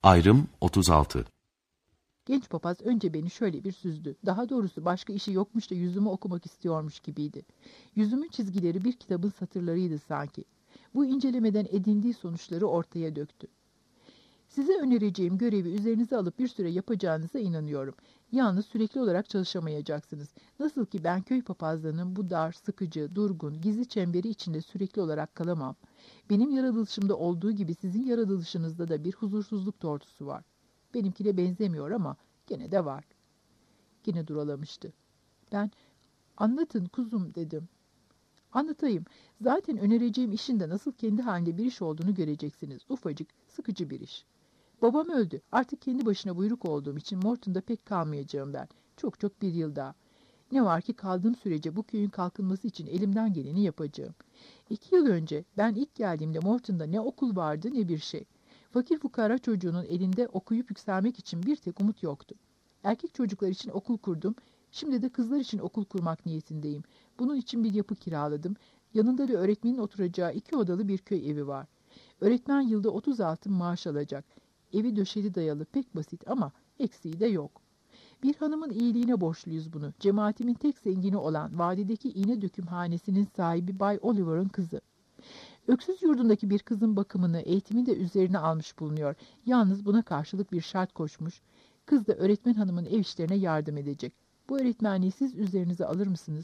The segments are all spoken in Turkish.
Ayrım 36. Genç papaz önce beni şöyle bir süzdü. Daha doğrusu başka işi yokmuş da yüzümü okumak istiyormuş gibiydi. Yüzümün çizgileri bir kitabın satırlarıydı sanki. Bu incelemeden edindiği sonuçları ortaya döktü. Size önereceğim görevi üzerinize alıp bir süre yapacağınıza inanıyorum. Yalnız sürekli olarak çalışamayacaksınız. Nasıl ki ben köy papazlığının bu dar, sıkıcı, durgun, gizli çemberi içinde sürekli olarak kalamam. Benim yaratılışımda olduğu gibi sizin yaratılışınızda da bir huzursuzluk tortusu var. Benimkine benzemiyor ama gene de var. Yine duralamıştı. Ben, anlatın kuzum dedim. Anlatayım. Zaten önereceğim işin de nasıl kendi halinde bir iş olduğunu göreceksiniz. Ufacık, sıkıcı bir iş. Babam öldü. Artık kendi başına buyruk olduğum için Morton'da pek kalmayacağım ben. Çok bir yıl daha. Ne var ki kaldığım sürece bu köyün kalkınması için elimden geleni yapacağım. 2 yıl önce ben ilk geldiğimde Morton'da ne okul vardı ne bir şey. Fakir fukara çocuğunun elinde okuyup yükselmek için bir tek umut yoktu. Erkek çocuklar için okul kurdum. Şimdi de kızlar için okul kurmak niyetindeyim. Bunun için bir yapı kiraladım. Yanında da öğretmenin oturacağı 2 odalı bir köy evi var. Öğretmen yılda 30 altın maaş alacak. Evi döşeli dayalı, pek basit ama eksiği de yok. Bir hanımın iyiliğine borçluyuz bunu. Cemaatimin tek zengini olan vadideki iğne dökümhanesinin sahibi Bay Oliver'ın kızı. Öksüz yurdundaki bir kızın bakımını, eğitimini de üzerine almış bulunuyor. Yalnız buna karşılık bir şart koşmuş. Kız da öğretmen hanımın ev işlerine yardım edecek. Bu öğretmenliği siz üzerinize alır mısınız?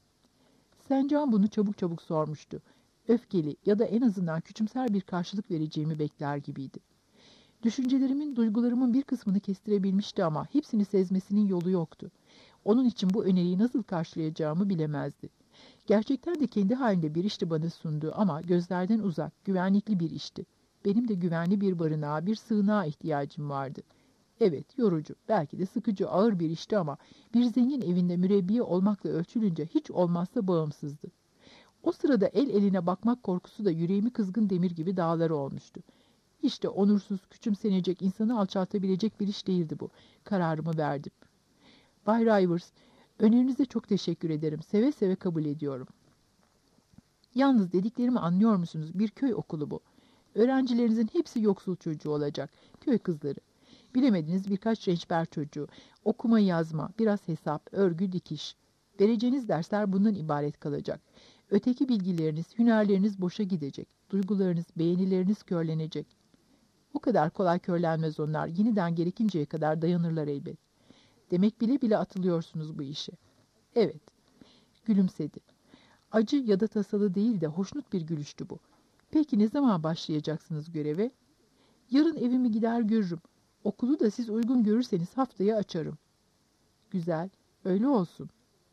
Sencan bunu çabuk sormuştu. Öfkeli ya da en azından küçümser bir karşılık vereceğimi bekler gibiydi. Düşüncelerimin, duygularımın bir kısmını kestirebilmişti ama hepsini sezmesinin yolu yoktu. Onun için bu öneriyi nasıl karşılayacağımı bilemezdi. Gerçekten de kendi halinde bir işti bana sunduğu ama gözlerden uzak, güvenlikli bir işti. Benim de güvenli bir barınağa, bir sığınağa ihtiyacım vardı. Evet, yorucu, belki de sıkıcı, ağır bir işti ama bir zengin evinde mürebbiye olmakla ölçülünce hiç olmazsa bağımsızdı. O sırada el eline bakmak korkusu da yüreğimi kızgın demir gibi dağları olmuştu. İşte onursuz, küçümsenecek, insanı alçaltabilecek bir iş değildi bu. Kararımı verdim. Bay Rivers, önerinize çok teşekkür ederim. Seve seve kabul ediyorum. Yalnız dediklerimi anlıyor musunuz? Bir köy okulu bu. Öğrencilerinizin hepsi yoksul çocuğu olacak. Köy kızları. Bilemediniz birkaç rençber çocuğu. Okuma yazma, biraz hesap, örgü, dikiş. Vereceğiniz dersler bundan ibaret kalacak. Öteki bilgileriniz, hünerleriniz boşa gidecek. Duygularınız, beğenileriniz körlenecek. O kadar kolay körlenmez onlar. Yeniden gerekinceye kadar dayanırlar elbet. Demek bile bile atılıyorsunuz bu işe. Evet. Gülümsedi. Acı ya da tasalı değil de hoşnut bir gülüştü bu. Peki ne zaman başlayacaksınız göreve? Yarın evimi gider görürüm. Okulu da siz uygun görürseniz haftaya açarım. Güzel. Öyle olsun.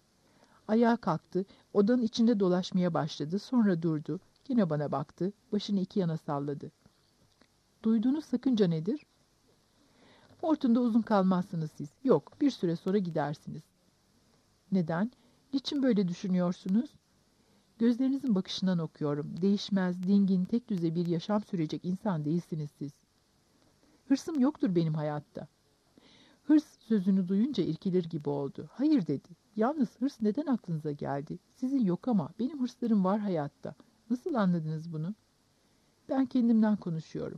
Ayağa kalktı. Odanın içinde dolaşmaya başladı. Sonra durdu. Yine bana baktı. Başını iki yana salladı. Duyduğunuz sakınca nedir? Morton'da uzun kalmazsınız siz. Yok, bir süre sonra gidersiniz. Neden? Niçin böyle düşünüyorsunuz? Gözlerinizin bakışından okuyorum. Değişmez, dingin, tek düze bir yaşam sürecek insan değilsiniz siz. Hırsım yoktur benim hayatta. Hırs sözünü duyunca irkilir gibi oldu. Hayır dedi. Yalnız hırs neden aklınıza geldi? Sizin yok ama benim hırslarım var hayatta. Nasıl anladınız bunu? Ben kendimden konuşuyorum.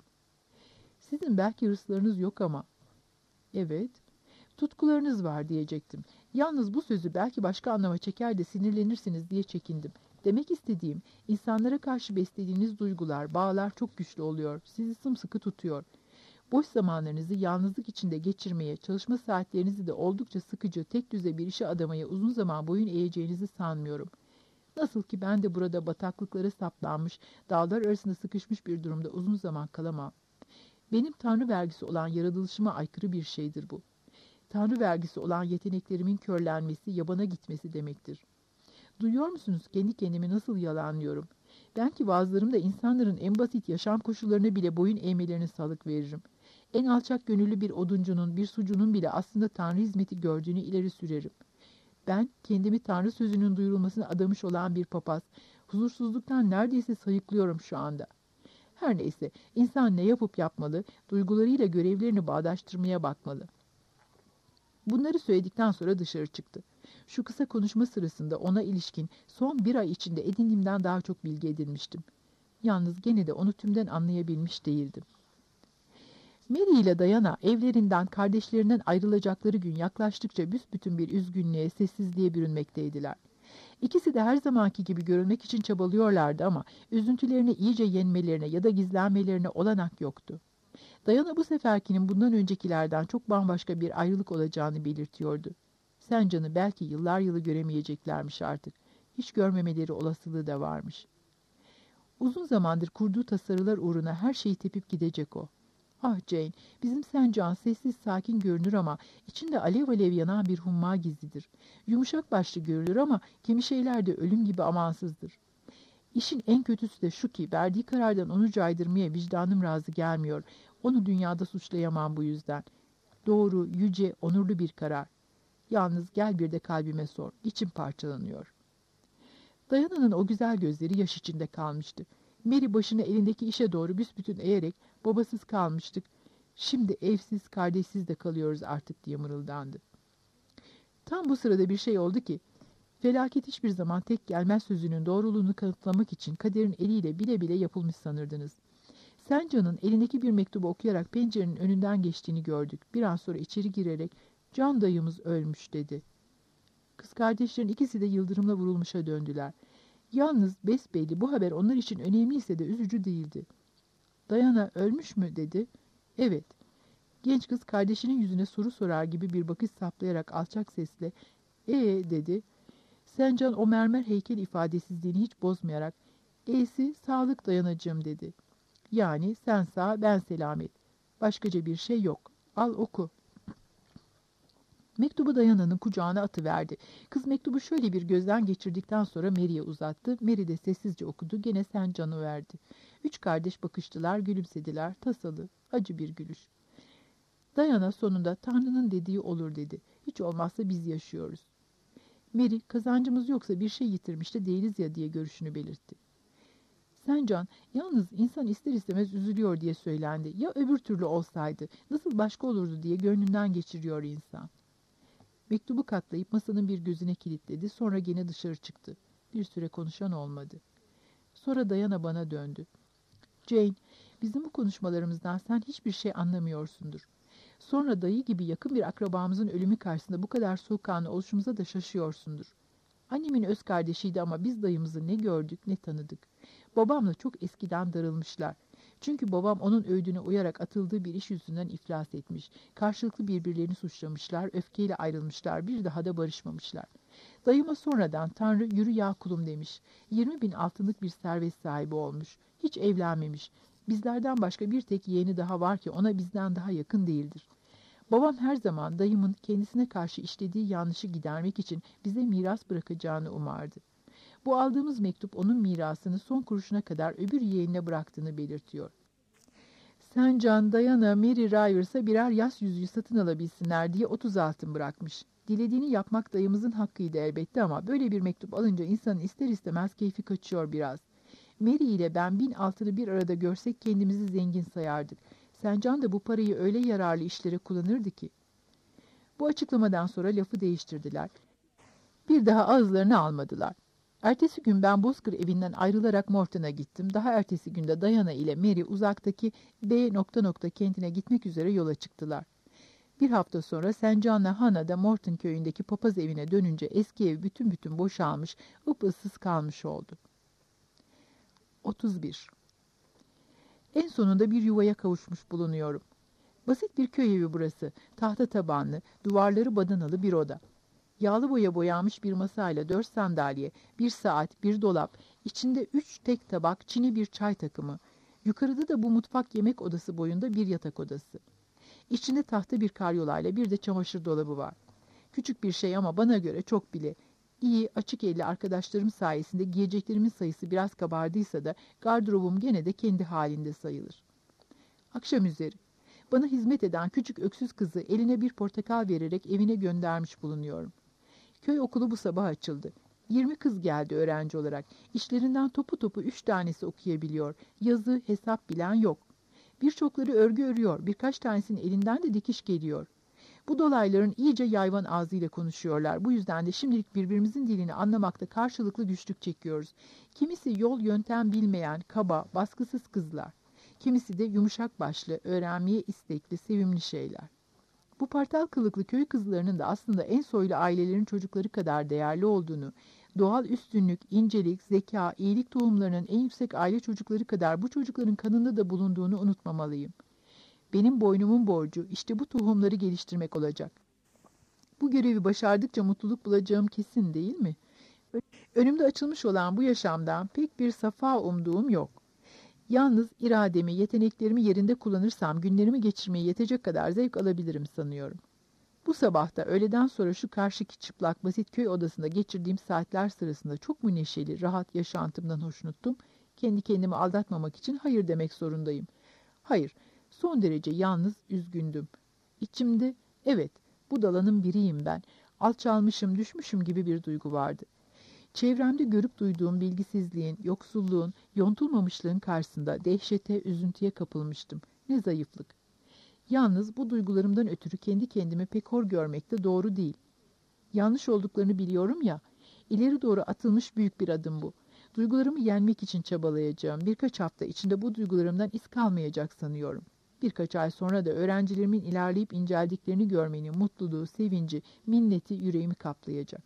Sizin belki hırslarınız yok ama. Evet. Tutkularınız var diyecektim. Yalnız bu sözü belki başka anlama çeker de sinirlenirsiniz diye çekindim. Demek istediğim, insanlara karşı beslediğiniz duygular, bağlar çok güçlü oluyor. Sizi sımsıkı tutuyor. Boş zamanlarınızı yalnızlık içinde geçirmeye, çalışma saatlerinizi de oldukça sıkıcı, tek düze bir işe adamaya uzun zaman boyun eğeceğinizi sanmıyorum. Nasıl ki ben de burada bataklıklara saplanmış, dağlar arasında sıkışmış bir durumda uzun zaman kalamam. Benim tanrı vergisi olan yaratılışıma aykırı bir şeydir bu. Tanrı vergisi olan yeteneklerimin körlenmesi, yabana gitmesi demektir. Duyuyor musunuz kendi kendimi nasıl yalanlıyorum? Ben ki bazılarımda insanların en basit yaşam koşullarına bile boyun eğmelerine salık veririm. En alçak gönüllü bir oduncunun, bir sucunun bile aslında Tanrı hizmeti gördüğünü ileri sürerim. Ben kendimi Tanrı sözünün duyurulmasına adamış olan bir papaz, huzursuzluktan neredeyse sayıklıyorum şu anda. Her neyse, insan ne yapıp yapmalı, duygularıyla görevlerini bağdaştırmaya bakmalı. Bunları söyledikten sonra dışarı çıktı. Şu kısa konuşma sırasında ona ilişkin son 1 ay içinde edindiğimden daha çok bilgi edinmiştim. Yalnız gene de onu tümden anlayabilmiş değildim. Mary ile Diana evlerinden, kardeşlerinden ayrılacakları gün yaklaştıkça büsbütün bir üzgünlüğe, sessizliğe bürünmekteydiler. İkisi de her zamanki gibi görülmek için çabalıyorlardı ama üzüntülerini iyice yenmelerine ya da gizlenmelerine olanak yoktu. Diana bu seferkinin bundan öncekilerden çok bambaşka bir ayrılık olacağını belirtiyordu. Sencan'ı belki yıllar yılı göremeyeceklermiş artık. Hiç görmemeleri olasılığı da varmış. Uzun zamandır kurduğu tasarılar uğruna her şeyi tepip gidecek o. Ah Jane, bizim Sencan sessiz sakin görünür ama içinde alev alev yanan bir humma gizlidir. Yumuşak başlı görülür ama kimi şeyler de ölüm gibi amansızdır. İşin en kötüsü de şu ki verdiği karardan onu caydırmaya vicdanım razı gelmiyor. Onu dünyada suçlayamam bu yüzden. Doğru, yüce, onurlu bir karar. Yalnız gel bir de kalbime sor. İçim parçalanıyor. Dayana'nın o güzel gözleri yaş içinde kalmıştı. Mary başını elindeki işe doğru büsbütün eğerek babasız kalmıştık. Şimdi evsiz, kardeşsiz de kalıyoruz artık diye mırıldandı. Tam bu sırada bir şey oldu ki, felaket hiçbir zaman tek gelmez sözünün doğruluğunu kanıtlamak için kaderin eliyle bile bile yapılmış sanırdınız. Sencan'ın elindeki bir mektubu okuyarak pencerenin önünden geçtiğini gördük. Bir an sonra içeri girerek, "Can dayımız ölmüş," dedi. Kız kardeşlerin ikisi de yıldırımla vurulmuşa döndüler. Yalnız besbelli bu haber onlar için önemliyse de üzücü değildi. "Dayana ölmüş mü?" dedi. "Evet." Genç kız kardeşinin yüzüne soru sorar gibi bir bakış saplayarak alçak sesle dedi. Sencan o mermer heykel ifadesizliğini hiç bozmayarak "E'si sağlık dayanacığım," dedi. "Yani sen sağ ben selamet. Başkaca bir şey yok. Al oku." Mektubu Dayana'nın kucağına atıverdi. Kız mektubu şöyle bir gözden geçirdikten sonra Mary'e uzattı. Mary de sessizce okudu. Gene Sencan'ı verdi. Üç kardeş bakıştılar, gülümsediler. Tasalı, acı bir gülüş. Dayana sonunda "Tanrı'nın dediği olur," dedi. "Hiç olmazsa biz yaşıyoruz." Mary, "Kazancımız yoksa bir şey yitirmiş de değiliz ya," diye görüşünü belirtti. Sencan, "Yalnız insan ister istemez üzülüyor," diye söylendi. "Ya öbür türlü olsaydı, nasıl başka olurdu diye gönlünden geçiriyor insan." Mektubu katlayıp masanın bir gözüne kilitledi. Sonra gene dışarı çıktı. Bir süre konuşan olmadı. Sonra Dayana bana döndü. "Jane, bizim bu konuşmalarımızdan sen hiçbir şey anlamıyorsundur. Sonra dayı gibi yakın bir akrabamızın ölümü karşısında bu kadar soğukkanlı oluşumuza da şaşıyorsundur. Annemin öz kardeşiydi ama biz dayımızı ne gördük ne tanıdık. Babamla çok eskiden darılmışlar. Çünkü babam onun öğüdüne uyarak atıldığı bir iş yüzünden iflas etmiş. Karşılıklı birbirlerini suçlamışlar, öfkeyle ayrılmışlar, bir daha da barışmamışlar. Dayıma sonradan Tanrı yürü ya kulum demiş. 20.000 altınlık bir servet sahibi olmuş. Hiç evlenmemiş. Bizlerden başka bir tek yeğeni daha var ki ona bizden daha yakın değildir. Babam her zaman dayımın kendisine karşı işlediği yanlışı gidermek için bize miras bırakacağını umardı. Bu aldığımız mektup onun mirasını son kuruşuna kadar öbür yeğenine bıraktığını belirtiyor. Sencan, Dayana, Mary Rivers'a birer yas yüzüğü satın alabilsinler diye 30 altın bırakmış. Dilediğini yapmak dayımızın hakkıydı elbette ama böyle bir mektup alınca insanın ister istemez keyfi kaçıyor biraz. Mary ile ben 1000 altını bir arada görsek kendimizi zengin sayardık. Sencan da bu parayı öyle yararlı işlere kullanırdı ki. Bu açıklamadan sonra lafı değiştirdiler. Bir daha ağızlarını almadılar. Ertesi gün ben Bozkır evinden ayrılarak Morton'a gittim. Daha ertesi günde Diana ile Mary uzaktaki B. kentine gitmek üzere yola çıktılar. Bir hafta sonra Sencan'la Hannah da Morton köyündeki papaz evine dönünce eski ev bütün boşalmış, ıpıssız kalmış oldu. 31. En sonunda bir yuvaya kavuşmuş bulunuyorum. Basit bir köy evi burası. Tahta tabanlı, duvarları badanalı bir oda. Yağlı boya boyanmış bir masayla 4 sandalye, bir saat, bir dolap, içinde 3 tek tabak, çini bir çay takımı. Yukarıda da bu mutfak yemek odası boyunda bir yatak odası. İçinde tahta bir karyolayla bir de çamaşır dolabı var. Küçük bir şey ama bana göre çok bile. İyi, açık elli arkadaşlarım sayesinde giyeceklerimin sayısı biraz kabardıysa da gardırobum gene de kendi halinde sayılır. Akşam üzeri. Bana hizmet eden küçük öksüz kızı eline bir portakal vererek evine göndermiş bulunuyorum. Köy okulu bu sabah açıldı. 20 kız geldi öğrenci olarak. İşlerinden topu 3 tanesi okuyabiliyor. Yazı, hesap bilen yok. Birçokları örgü örüyor. Birkaç tanesinin elinden de dikiş geliyor. Bu dolayların iyice yayvan ağzıyla konuşuyorlar. Bu yüzden de şimdilik birbirimizin dilini anlamakta karşılıklı güçlük çekiyoruz. Kimisi yol yöntem bilmeyen, kaba, baskısız kızlar. Kimisi de yumuşak başlı, öğrenmeye istekli, sevimli şeyler. Bu partal kılıklı köy kızlarının da aslında en soylu ailelerin çocukları kadar değerli olduğunu, doğal üstünlük, incelik, zeka, iyilik tohumlarının en yüksek aile çocukları kadar bu çocukların kanında da bulunduğunu unutmamalıyım. Benim boynumun borcu işte bu tohumları geliştirmek olacak. Bu görevi başardıkça mutluluk bulacağım kesin değil mi? Önümde açılmış olan bu yaşamdan pek bir safa umduğum yok. Yalnız irademi, yeteneklerimi yerinde kullanırsam günlerimi geçirmeye yetecek kadar zevk alabilirim sanıyorum. Bu sabah da öğleden sonra şu karşıki çıplak basit köy odasında geçirdiğim saatler sırasında çok mu neşeli, rahat yaşantımdan hoşnuttum. Kendi kendimi aldatmamak için hayır demek zorundayım. Hayır, son derece yalnız üzgündüm. İçimde, evet, budalanın biriyim ben, alçalmışım, düşmüşüm gibi bir duygu vardı. Çevremde görüp duyduğum bilgisizliğin, yoksulluğun, yontulmamışlığın karşısında dehşete, üzüntüye kapılmıştım. Ne zayıflık. Yalnız bu duygularımdan ötürü kendi kendimi pek hor görmek de doğru değil. Yanlış olduklarını biliyorum ya, ileri doğru atılmış büyük bir adım bu. Duygularımı yenmek için çabalayacağım. Birkaç hafta içinde bu duygularımdan iz kalmayacak sanıyorum. Birkaç ay sonra da öğrencilerimin ilerleyip inceldiklerini görmenin mutluluğu, sevinci, minneti yüreğimi kaplayacak.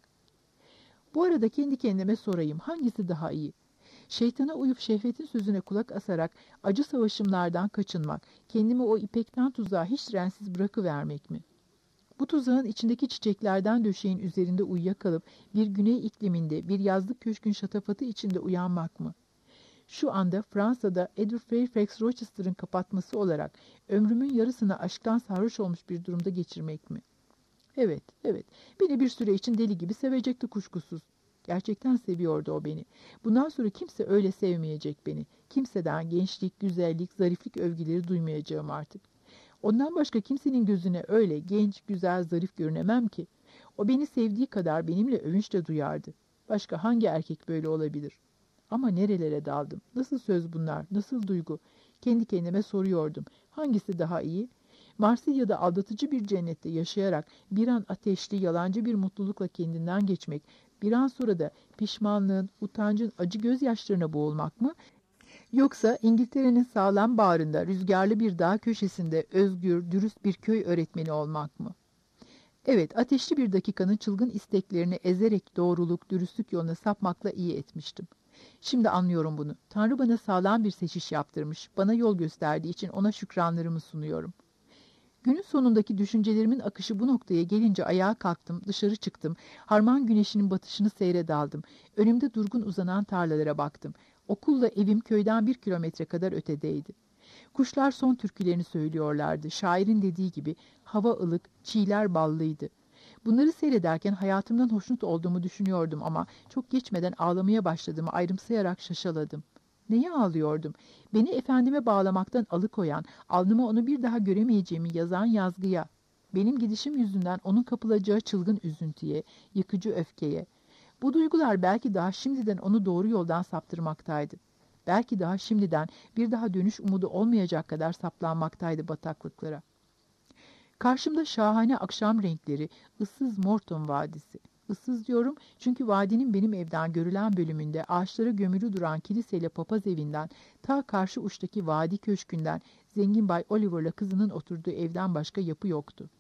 Bu arada kendi kendime sorayım, hangisi daha iyi? Şeytana uyup şehvetin sözüne kulak asarak acı savaşımlardan kaçınmak, kendimi o ipekten tuzağa hiç rensiz bırakıvermek mi? Bu tuzağın içindeki çiçeklerden döşeğin üzerinde uyuyakalıp bir güney ikliminde bir yazlık köşkün şatafatı içinde uyanmak mı? Şu anda Fransa'da Edward Fairfax Rochester'ın kapatması olarak ömrümün yarısını aşktan sarhoş olmuş bir durumda geçirmek mi? Evet, evet. Beni bir süre için deli gibi sevecekti kuşkusuz. Gerçekten seviyordu o beni. Bundan sonra kimse öyle sevmeyecek beni. Kimseden gençlik, güzellik, zariflik övgüleri duymayacağım artık. Ondan başka kimsenin gözüne öyle genç, güzel, zarif görünemem ki. O beni sevdiği kadar benimle övünç de duyardı. Başka hangi erkek böyle olabilir? Ama nerelere daldım? Nasıl söz bunlar? Nasıl duygu? Kendi kendime soruyordum. Hangisi daha iyi? Marsilya'da aldatıcı bir cennette yaşayarak bir an ateşli, yalancı bir mutlulukla kendinden geçmek, bir an sonra da pişmanlığın, utancın acı gözyaşlarına boğulmak mı? Yoksa İngiltere'nin sağlam bağrında, rüzgarlı bir dağ köşesinde özgür, dürüst bir köy öğretmeni olmak mı? Evet, ateşli bir dakikanın çılgın isteklerini ezerek doğruluk, dürüstlük yoluna sapmakla iyi etmiştim. Şimdi anlıyorum bunu. Tanrı bana sağlam bir seçiş yaptırmış, bana yol gösterdiği için ona şükranlarımı sunuyorum. Günün sonundaki düşüncelerimin akışı bu noktaya gelince ayağa kalktım, dışarı çıktım. Harman güneşinin batışını seyre daldım. Önümde durgun uzanan tarlalara baktım. Okulla evim köyden 1 kilometre kadar ötedeydi. Kuşlar son türkülerini söylüyorlardı. Şairin dediği gibi hava ılık, çiğler ballıydı. Bunları seyrederken hayatımdan hoşnut olduğumu düşünüyordum ama çok geçmeden ağlamaya başladığımı ayrımsayarak şaşaladım. Neye ağlıyordum? Beni efendime bağlamaktan alıkoyan, alnıma onu bir daha göremeyeceğimi yazan yazgıya, benim gidişim yüzünden onun kapılacağı çılgın üzüntüye, yıkıcı öfkeye. Bu duygular belki daha şimdiden onu doğru yoldan saptırmaktaydı. Belki daha şimdiden bir daha dönüş umudu olmayacak kadar saplanmaktaydı bataklıklara. Karşımda şahane akşam renkleri, ıssız Morton Vadisi. Issız diyorum çünkü vadinin benim evden görülen bölümünde ağaçlara gömülü duran kiliseyle papaz evinden, ta karşı uçtaki vadi köşkünden zengin Bay Oliver'la kızının oturduğu evden başka yapı yoktu.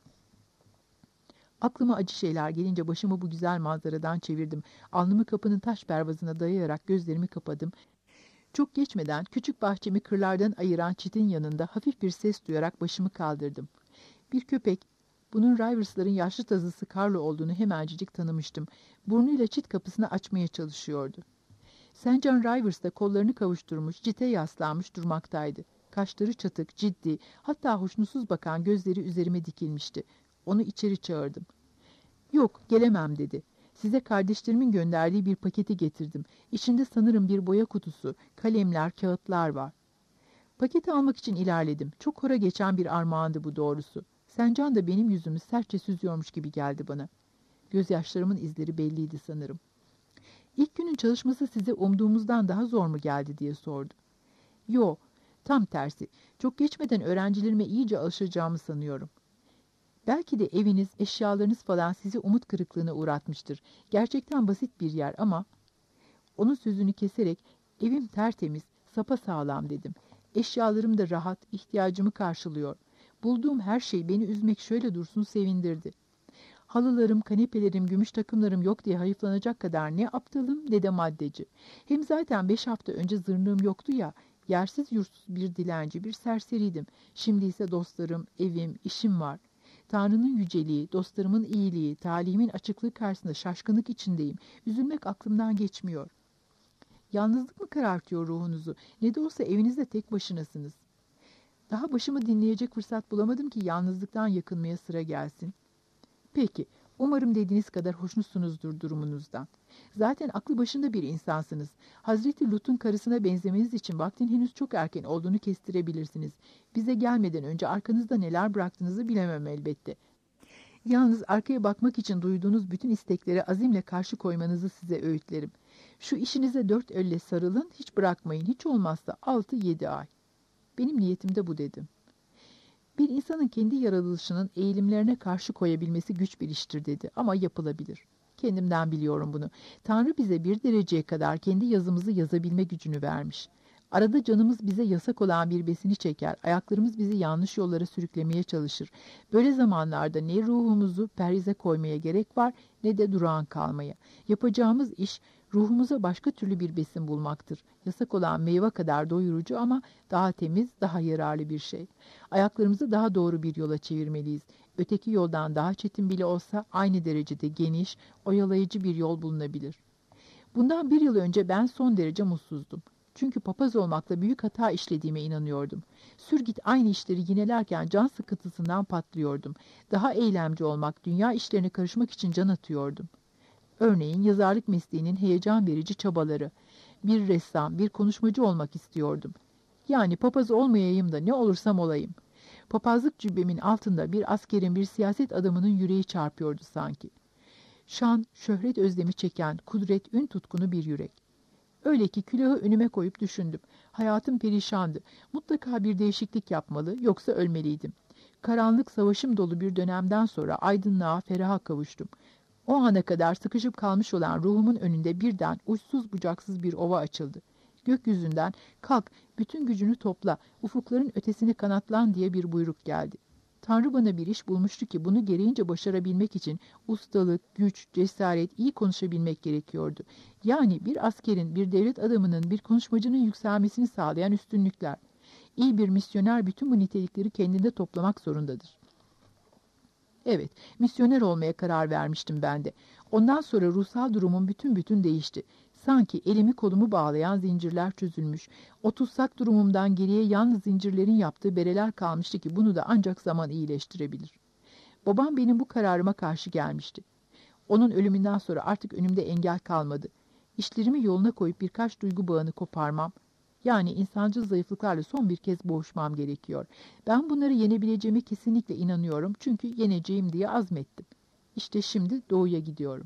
Aklıma acı şeyler gelince başımı bu güzel manzaradan çevirdim. Alnımı kapının taş pervazına dayayarak gözlerimi kapadım. Çok geçmeden küçük bahçemi kırlardan ayıran çitin yanında hafif bir ses duyarak başımı kaldırdım. Bir köpek, bunun Rivers'ların yaşlı tazısı Carlo olduğunu hemencik tanımıştım. Burnuyla çit kapısını açmaya çalışıyordu. St. John Rivers da kollarını kavuşturmuş, cite yaslanmış durmaktaydı. Kaşları çatık, ciddi, hatta hoşnutsuz bakan gözleri üzerime dikilmişti. Onu içeri çağırdım. Yok, gelemem dedi. Size kardeşlerimin gönderdiği bir paketi getirdim. İçinde sanırım bir boya kutusu, kalemler, kağıtlar var. Paketi almak için ilerledim. Çok hora geçen bir armağandı bu doğrusu. Sencan da benim yüzümü sertçe süzüyormuş gibi geldi bana. Gözyaşlarımın izleri belliydi sanırım. İlk günün çalışması size umduğumuzdan daha zor mu geldi diye sordu. Yo, tam tersi. Çok geçmeden öğrencilerime iyice alışacağımı sanıyorum. Belki de eviniz, eşyalarınız falan sizi umut kırıklığına uğratmıştır. Gerçekten basit bir yer ama... Onun sözünü keserek, evim tertemiz, sapasağlam dedim. Eşyalarım da rahat, ihtiyacımı karşılıyor. Bulduğum her şey beni üzmek şöyle dursun sevindirdi. Halılarım, kanepelerim, gümüş takımlarım yok diye hayıflanacak kadar ne aptalım ne de maddeci. Hem zaten 5 hafta önce zırnığım yoktu ya, yersiz yurtsuz bir dilenci, bir serseriydim. Şimdi ise dostlarım, evim, işim var. Tanrı'nın yüceliği, dostlarımın iyiliği, talihimin açıklığı karşısında şaşkınlık içindeyim. Üzülmek aklımdan geçmiyor. Yalnızlık mı karartıyor ruhunuzu? Ne de olsa evinizde tek başınasınız. Daha başımı dinleyecek fırsat bulamadım ki yalnızlıktan yakınmaya sıra gelsin. Peki, umarım dediğiniz kadar hoşnutsunuzdur durumunuzdan. Zaten aklı başında bir insansınız. Hazreti Lut'un karısına benzemeniz için vaktin henüz çok erken olduğunu kestirebilirsiniz. Bize gelmeden önce arkanızda neler bıraktığınızı bilemem elbette. Yalnız arkaya bakmak için duyduğunuz bütün isteklere azimle karşı koymanızı size öğütlerim. Şu işinize 4 elle sarılın, hiç bırakmayın, hiç olmazsa 6-7 ay. Benim niyetim de bu dedim. Bir insanın kendi yaratılışının eğilimlerine karşı koyabilmesi güç bir iştir dedi ama yapılabilir. Kendimden biliyorum bunu. Tanrı bize bir dereceye kadar kendi yazımızı yazabilme gücünü vermiş. Arada canımız bize yasak olan bir besini çeker, ayaklarımız bizi yanlış yollara sürüklemeye çalışır. Böyle zamanlarda ne ruhumuzu perhize koymaya gerek var ne de durağan kalmaya. Yapacağımız iş ruhumuza başka türlü bir besin bulmaktır. Yasak olan meyve kadar doyurucu ama daha temiz, daha yararlı bir şey. Ayaklarımızı daha doğru bir yola çevirmeliyiz. Öteki yoldan daha çetin bile olsa aynı derecede geniş, oyalayıcı bir yol bulunabilir. Bundan 1 yıl önce ben son derece mutsuzdum. Çünkü papaz olmakla büyük hata işlediğime inanıyordum. Sürgit aynı işleri yinelerken can sıkıntısından patlıyordum. Daha eylemci olmak, dünya işlerine karışmak için can atıyordum. Örneğin yazarlık mesleğinin heyecan verici çabaları. Bir ressam, bir konuşmacı olmak istiyordum. Yani papaz olmayayım da ne olursam olayım. Papazlık cübbemin altında bir askerin, bir siyaset adamının yüreği çarpıyordu sanki. Şan, şöhret özlemi çeken, kudret, ün tutkunu bir yürek. Öyle ki külahı önüme koyup düşündüm. Hayatım perişandı. Mutlaka bir değişiklik yapmalı, yoksa ölmeliydim. Karanlık, savaşım dolu bir dönemden sonra aydınlığa, feraha kavuştum. O ana kadar sıkışıp kalmış olan ruhumun önünde birden uçsuz bucaksız bir ova açıldı. Gökyüzünden kalk, bütün gücünü topla, ufukların ötesine kanatlan diye bir buyruk geldi. Tanrı bana bir iş bulmuştu ki bunu gereğince başarabilmek için ustalık, güç, cesaret, iyi konuşabilmek gerekiyordu. Yani bir askerin, bir devlet adamının, bir konuşmacının yükselmesini sağlayan üstünlükler. İyi bir misyoner bütün bu nitelikleri kendinde toplamak zorundadır. Evet, misyoner olmaya karar vermiştim ben de. Ondan sonra ruhsal durumum bütün değişti. Sanki elimi kolumu bağlayan zincirler çözülmüş. O tutsak durumumdan geriye yalnız zincirlerin yaptığı bereler kalmıştı ki bunu da ancak zaman iyileştirebilir. Babam benim bu kararıma karşı gelmişti. Onun ölümünden sonra artık önümde engel kalmadı. İşlerimi yoluna koyup birkaç duygu bağını koparmam, yani insancıl zayıflıklarla son bir kez boğuşmam gerekiyor. Ben bunları yenebileceğime kesinlikle inanıyorum çünkü yeneceğim diye azmettim. İşte şimdi doğuya gidiyorum.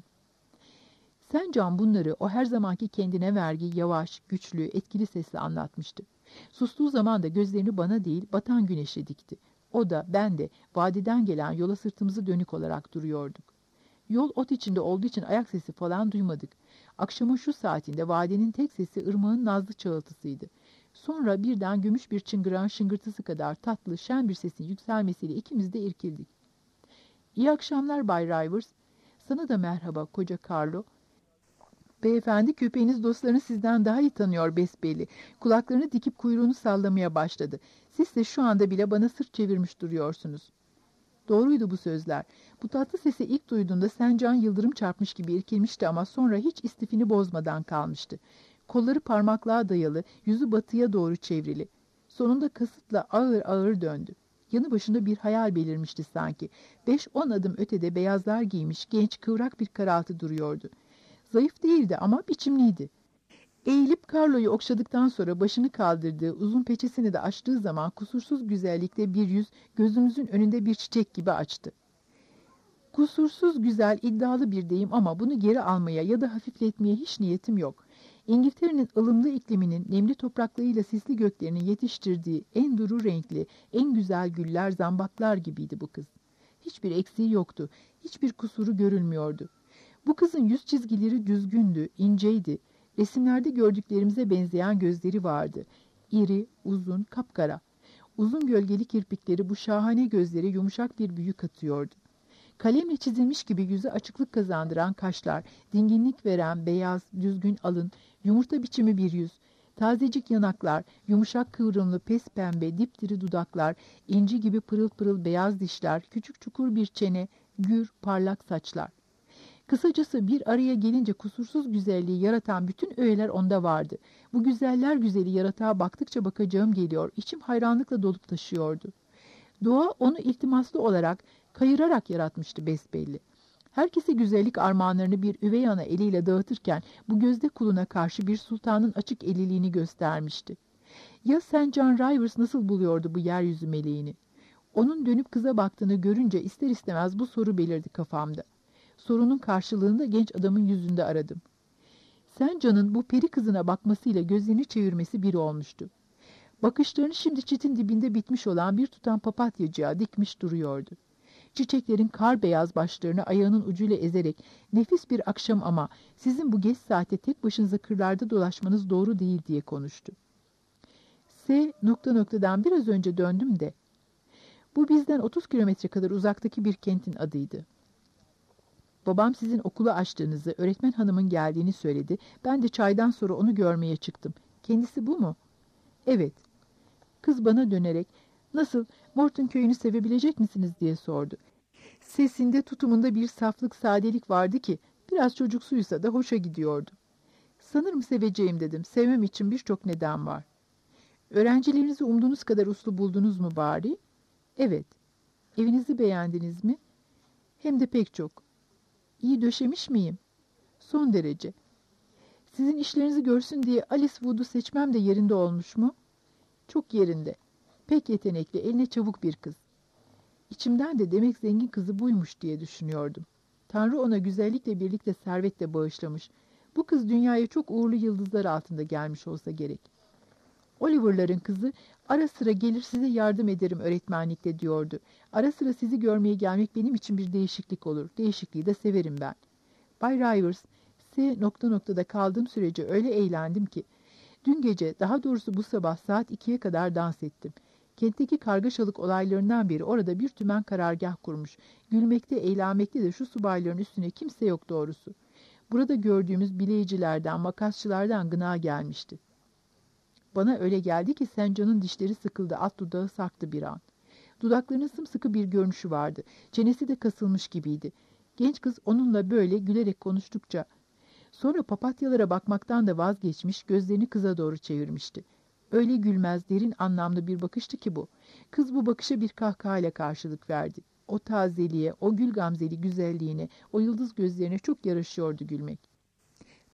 Can bunları o her zamanki kendine vergi, yavaş, güçlü, etkili sesle anlatmıştı. Sustuğu zaman da gözlerini bana değil, batan güneşe dikti. O da, ben de vadiden gelen yola sırtımızı dönük olarak duruyorduk. Yol ot içinde olduğu için ayak sesi falan duymadık. Akşamın şu saatinde vadenin tek sesi ırmağın nazlı çağıltısıydı. Sonra birden gümüş bir çıngıran şıngırtısı kadar tatlı, şen bir sesin yükselmesiyle ikimiz de irkildik. İyi akşamlar Bay Rivers. Sana da merhaba koca Carlo. Beyefendi, köpeğiniz dostlarını sizden daha iyi tanıyor besbelli. Kulaklarını dikip kuyruğunu sallamaya başladı. Siz de şu anda bile bana sırt çevirmiş duruyorsunuz. Doğruydu bu sözler. Bu tatlı sesi ilk duyduğunda Can yıldırım çarpmış gibi irkilmişti ama sonra hiç istifini bozmadan kalmıştı. Kolları parmaklığa dayalı, yüzü batıya doğru çevrili. Sonunda kasıtla ağır ağır döndü. Yanı başında bir hayal belirmişti sanki. 5-10 adım ötede beyazlar giymiş, genç, kıvrak bir karaltı duruyordu. Zayıf değildi ama biçimliydi. Eğilip Carlo'yu okşadıktan sonra başını kaldırdığı, uzun peçesini de açtığı zaman kusursuz güzellikte bir yüz gözümüzün önünde bir çiçek gibi açtı. Kusursuz güzel iddialı bir deyim ama bunu geri almaya ya da hafifletmeye hiç niyetim yok. İngiltere'nin ılımlı ikliminin, nemli topraklarıyla sisli göklerinin yetiştirdiği en duru renkli, en güzel güller, zambaklar gibiydi bu kız. Hiçbir eksiği yoktu, hiçbir kusuru görülmüyordu. Bu kızın yüz çizgileri düzgündü, inceydi. Resimlerde gördüklerimize benzeyen gözleri vardı. İri, uzun, kapkara. Uzun gölgeli kirpikleri bu şahane gözlere yumuşak bir büyü katıyordu. Kalemle çizilmiş gibi yüze açıklık kazandıran kaşlar, dinginlik veren beyaz, düzgün alın, yumurta biçimi bir yüz, tazecik yanaklar, yumuşak kıvrımlı pes pembe, dipdiri dudaklar, inci gibi pırıl pırıl beyaz dişler, küçük çukur bir çene, gür, parlak saçlar. Kısacası bir araya gelince kusursuz güzelliği yaratan bütün öğeler onda vardı. Bu güzeller güzeli yaratığa baktıkça bakacağım geliyor, içim hayranlıkla dolup taşıyordu. Doğa onu iltimaslı olarak, kayırarak yaratmıştı besbelli. Herkese güzellik armağanlarını bir üvey ana eliyle dağıtırken bu gözde kuluna karşı bir sultanın açık eliliğini göstermişti. Ya St. John Rivers nasıl buluyordu bu yeryüzü meleğini? Onun dönüp kıza baktığını görünce ister istemez bu soru belirdi kafamda. Sorunun karşılığında genç adamın yüzünde aradım. St. John'ın bu peri kızına bakmasıyla gözlerini çevirmesi bir olmuştu. Bakışlarını şimdi çitin dibinde bitmiş olan bir tutam papatyacığa dikmiş duruyordu. Çiçeklerin kar beyaz başlarını ayağının ucuyla ezerek nefis bir akşam ama sizin bu geç saatte tek başınıza kırlarda dolaşmanız doğru değil diye konuştu. Noktadan biraz önce döndüm de. Bu bizden 30 kilometre kadar uzaktaki bir kentin adıydı. Babam sizin okulu açtığınızı, öğretmen hanımın geldiğini söyledi. Ben de çaydan sonra onu görmeye çıktım. Kendisi bu mu? Evet. Kız bana dönerek, nasıl, Morton köyünü sevebilecek misiniz diye sordu. Sesinde, tutumunda bir saflık, sadelik vardı ki, biraz çocuksuysa da hoşa gidiyordu. Sanırım seveceğim dedim. Sevmem için birçok neden var. Öğrencilerinizi umduğunuz kadar uslu buldunuz mu bari? Evet. Evinizi beğendiniz mi? Hem de pek çok. İyi döşemiş miyim? Son derece. Sizin işlerinizi görsün diye Alice Wood'u seçmem de yerinde olmuş mu? Çok yerinde. Pek yetenekli, eline çabuk bir kız. İçimden de demek zengin kızı buymuş diye düşünüyordum. Tanrı ona güzellikle birlikte servet de bağışlamış. Bu kız dünyaya çok uğurlu yıldızlar altında gelmiş olsa gerek. Oliver'ların kızı ara sıra gelir size yardım ederim öğretmenlikte diyordu. Ara sıra sizi görmeye gelmek benim için bir değişiklik olur. Değişikliği de severim ben. Bay Rivers, noktada kaldığım sürece öyle eğlendim ki. Dün gece, daha doğrusu bu sabah saat 2'ye kadar dans ettim. Kentteki kargaşalık olaylarından beri orada bir tümen karargah kurmuş. Gülmekte, eğlenmekte de şu subayların üstüne kimse yok doğrusu. Burada gördüğümüz bileyicilerden, makasçılardan gına gelmişti. Bana öyle geldi ki Sencan'ın dişleri sıkıldı, alt dudağı sarktı bir an. Dudaklarının sımsıkı bir görünüşü vardı. Çenesi de kasılmış gibiydi. Genç kız onunla böyle gülerek konuştukça, sonra papatyalara bakmaktan da vazgeçmiş, gözlerini kıza doğru çevirmişti. Öyle gülmez, derin anlamlı bir bakıştı ki bu. Kız bu bakışa bir kahkahayla karşılık verdi. O tazeliğe, o gül gamzeli güzelliğine, o yıldız gözlerine çok yaraşıyordu gülmek.